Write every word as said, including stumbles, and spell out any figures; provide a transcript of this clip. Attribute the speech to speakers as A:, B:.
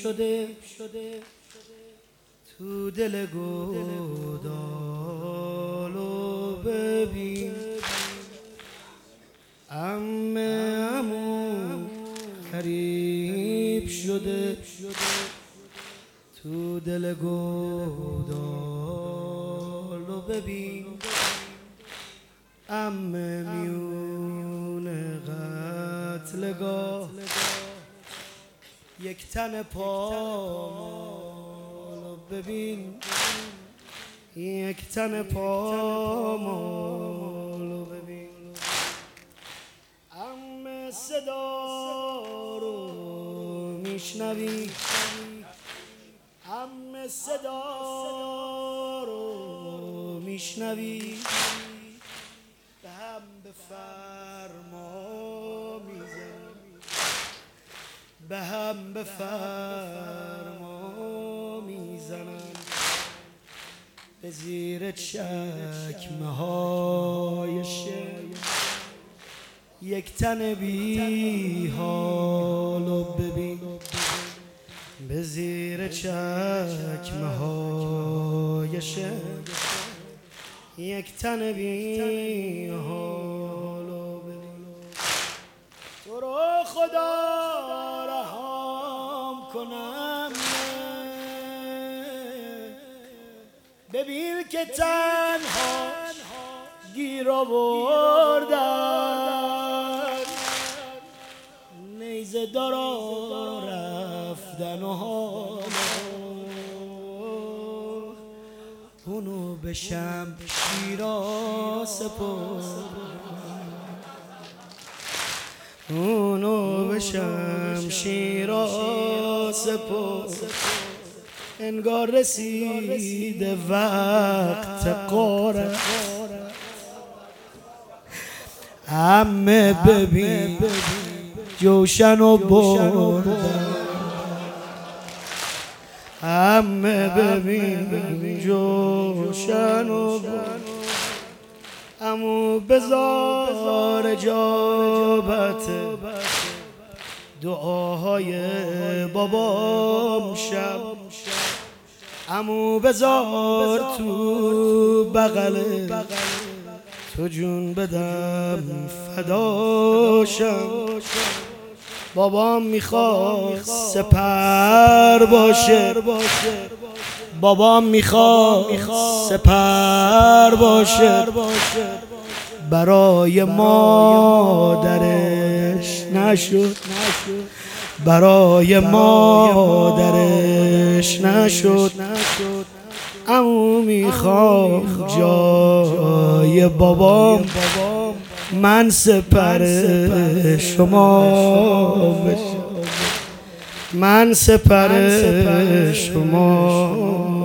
A: شده تو دل گودالو ببین عمه عمو غریب شده تو دل گودالو ببین عمه میون قتلگاه یک تن پامالو ببین یک تن پامالو ببین عمه صدا رو میشنوی عمه صدا رو میشنوی به هم به فرما میزنن به هم به فرما میزنن به زیر چکمه های شعر یک تن بی حالو ببین به زیر چکمه های شعر یک تن بی حالو ببین تو رو خدا رحم کنم ببین که تنها گیر آوردن نیزه دارا رفتن و حالا اونو به شمشیرا سپردن اونو به شمشیرا سپردن انگار رسیده وقت قاره عمه ببین جوشنو بردن عمه ببین جوشنو بردن عمو بذار اجابت دعاهای بابام شب عمو بذار تو بغل تو جون بدم فداشم بابام میخواست سپر باشه بابام میخواست سپر باشه برای مادرش نشد برای مادرش نشد عمو میخوام جای بابام من سپر شما بشم من سپر شما